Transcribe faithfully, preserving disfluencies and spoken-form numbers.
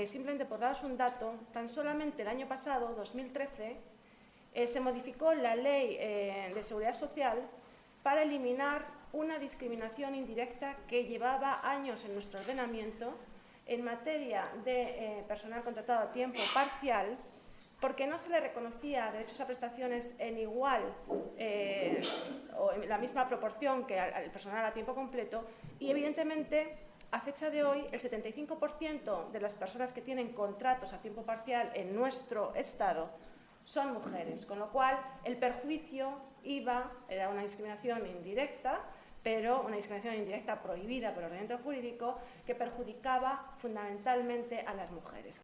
porque simplemente por daros un dato, tan solamente el año pasado, dos mil trece, eh, se modificó la Ley eh, de Seguridad Social para eliminar una discriminación indirecta que llevaba años en nuestro ordenamiento en materia de eh, personal contratado a tiempo parcial, porque no se le reconocía derechos a prestaciones en igual eh, o en la misma proporción que al, al personal a tiempo completo, y evidentemente a fecha de hoy el setenta y cinco por ciento de las personas que tienen contratos a tiempo parcial en nuestro Estado son mujeres, con lo cual el perjuicio iba, era una discriminación indirecta, pero una discriminación indirecta prohibida por el ordenamiento jurídico que perjudicaba fundamentalmente a las mujeres.